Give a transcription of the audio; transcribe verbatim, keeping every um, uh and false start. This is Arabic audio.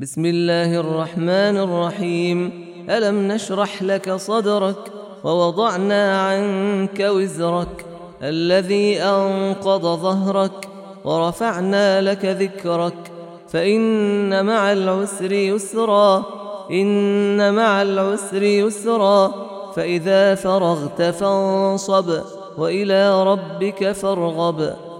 بسم الله الرحمن الرحيم. ألم نشرح لك صدرك ووضعنا عنك وزرك الذي أنقض ظهرك ورفعنا لك ذكرك فإن مع العسر يسرا إن مع العسر يسرا فإذا فرغت فانصب وإلى ربك فارغب.